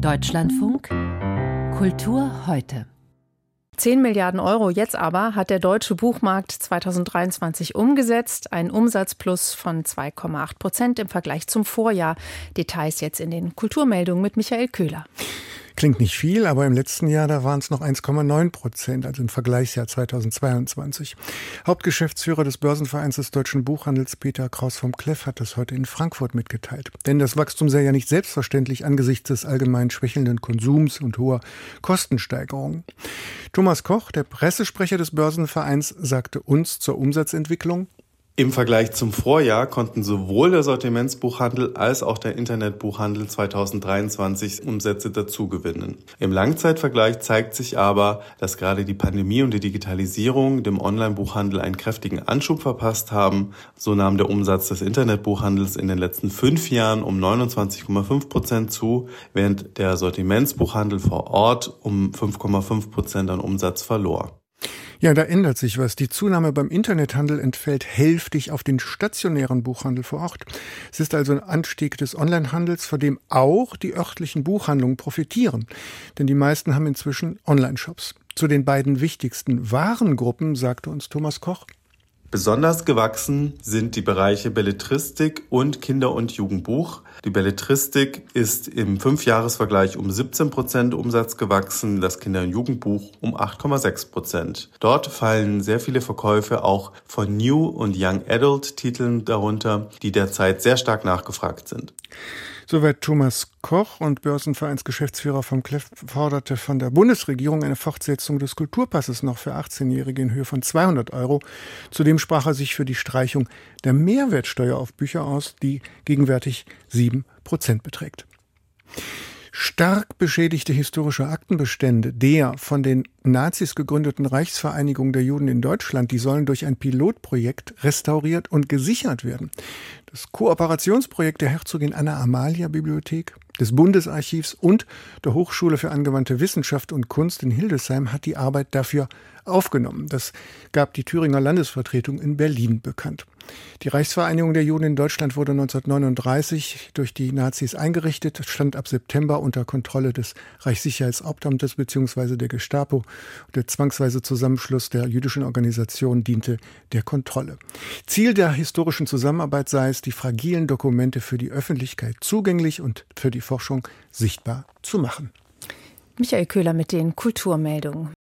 Deutschlandfunk Kultur heute. 10 Milliarden Euro jetzt aber hat der deutsche Buchmarkt 2023 umgesetzt. Ein Umsatzplus von 2,8% im Vergleich zum Vorjahr. Details jetzt in den Kulturmeldungen mit Michael Köhler. Klingt nicht viel, aber im letzten Jahr, da waren es noch 1,9%, also im Vergleichsjahr 2022. Hauptgeschäftsführer des Börsenvereins des deutschen Buchhandels, Peter Kraus vom Kleff, hat das heute in Frankfurt mitgeteilt. Denn das Wachstum sei ja nicht selbstverständlich angesichts des allgemein schwächelnden Konsums und hoher Kostensteigerungen. Thomas Koch, der Pressesprecher des Börsenvereins, sagte uns zur Umsatzentwicklung: Im Vergleich zum Vorjahr konnten sowohl der Sortimentsbuchhandel als auch der Internetbuchhandel 2023 Umsätze dazugewinnen. Im Langzeitvergleich zeigt sich aber, dass gerade die Pandemie und die Digitalisierung dem Onlinebuchhandel einen kräftigen Anschub verpasst haben. So nahm der Umsatz des Internetbuchhandels in den letzten 5 Jahren um 29,5% zu, während der Sortimentsbuchhandel vor Ort um 5,5% an Umsatz verlor. Ja, da ändert sich was. Die Zunahme beim Internethandel entfällt hälftig auf den stationären Buchhandel vor Ort. Es ist also ein Anstieg des Onlinehandels, von dem auch die örtlichen Buchhandlungen profitieren. Denn die meisten haben inzwischen Online-Shops. Zu den beiden wichtigsten Warengruppen sagte uns Thomas Koch: Besonders gewachsen sind die Bereiche Belletristik und Kinder- und Jugendbuch. Die Belletristik ist im 5-Jahres-Vergleich um 17% Umsatz gewachsen, das Kinder- und Jugendbuch um 8,6%. Dort fallen sehr viele Verkäufe auch von New- und Young-Adult-Titeln darunter, die derzeit sehr stark nachgefragt sind. Soweit Thomas Koch, und Börsenvereinsgeschäftsführer vom Kleff forderte von der Bundesregierung eine Fortsetzung des Kulturpasses noch für 18-Jährige in Höhe von 200 Euro. Zudem sprach er sich für die Streichung der Mehrwertsteuer auf Bücher aus, die gegenwärtig 7% beträgt. Stark beschädigte historische Aktenbestände der von den Nazis gegründeten Reichsvereinigung der Juden in Deutschland, die sollen durch ein Pilotprojekt restauriert und gesichert werden. Das Kooperationsprojekt der Herzogin Anna-Amalia-Bibliothek, des Bundesarchivs und der Hochschule für angewandte Wissenschaft und Kunst in Hildesheim hat die Arbeit dafür aufgenommen. Das gab die Thüringer Landesvertretung in Berlin bekannt. Die Reichsvereinigung der Juden in Deutschland wurde 1939 durch die Nazis eingerichtet, stand ab September unter Kontrolle des Reichssicherheitshauptamtes bzw. der Gestapo. Der zwangsweise Zusammenschluss der jüdischen Organisation diente der Kontrolle. Ziel der historischen Zusammenarbeit sei es, die fragilen Dokumente für die Öffentlichkeit zugänglich und für die Forschung sichtbar zu machen. Michael Köhler mit den Kulturmeldungen.